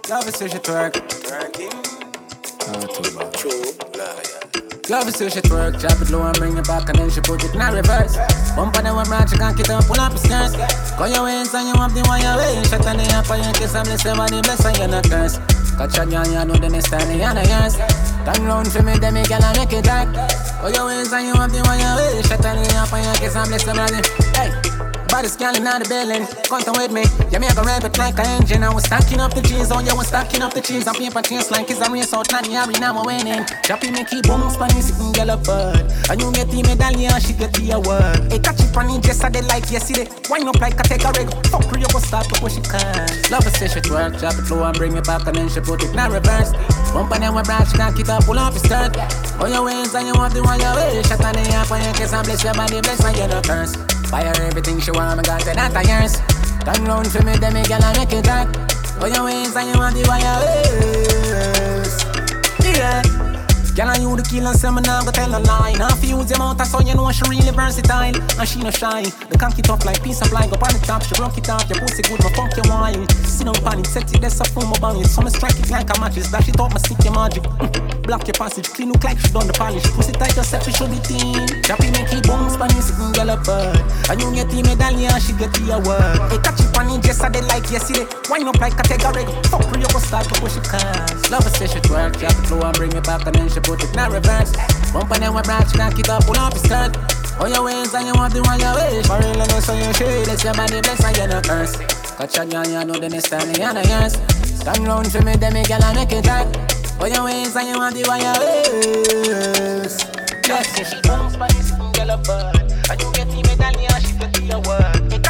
Love is such a twerk. Love is such a twerk. Drop it low and bring it back and then she put it in a reverse. Bump on the one branch, you can't get up, pull up your skirt. Go your ways and you have the one your way. Shut on the up and you kiss and bless everybody, bless and you're not curse. Catch a girl, you know the next time you're not yours. Turn round for me, then me girl and make it dark. Go your ways and you have the one your way. Shut on the up and you kiss and bless everybody. Hey. Body scanning out the building, content with me. You make a rev it like an engine. I was stacking up the cheese, oh yeah, was stacking up the cheese. And paper taste like it's a race out, not the arena, I'm winning. Choppy me keep boom, spanning, sitting girl up bird. And you get the medallion, she get the award. Hey, catch it funny, just I did like yesterday. Wind up like I take a rig, fuck her, you go start before she can. Love her say she twerk, drop it low and bring it back and then she put it in a reverse. Bump on them one branch, she can't keep up, pull up your skirt. On your ways and you want the one your way. Shut on the up and you kiss and bless your body, bless and you're not curse. Buy her everything she want, me got it at a years. Turn round for me, then me girl and make it dark. Go your ways and you want the wire ways. Yeah. Girl and you the kill and say me nah go tell a lie. Now if you use your mouth so you know she really versatile. And she no shy. The cocky tough like piece of line. Go on the top, she broke it off. Your pussy good, my fuck your wine. Sit down pan it, set it, that's a form of bang it. So me strike it like a matches. Dash it up, me stick your magic. Block your passage, clean look like she done the polish. Pussy tight yourself, you should be thin. Choppy make it boom, spanny sitting girl up bird. And you get the medallion, she get the award. Hey, catch it funny, just I did like yesterday. Wind up like a take a rig. Fuck her, you go start before she can. Love her say she twerk, drop it low and bring it back and then she put it in a reverse. Bump on them one branch, knock it up, pull up your skirt. On your ways and you want the one your way. For real and so you shade, it's your body bless and you're not curse. Catch a girl, you know the next time you're not yours. Turn round for me, then me girl and make it dark. On your ways and you want the one your ways. Yes, she comes by this girl up bird. And you get the medallion, she get the award.